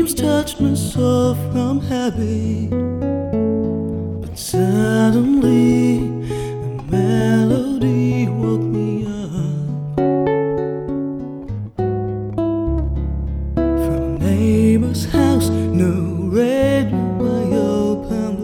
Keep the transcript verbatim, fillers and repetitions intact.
dreams touched me so from habit, but suddenly a melody woke me up. From a neighbor's house, no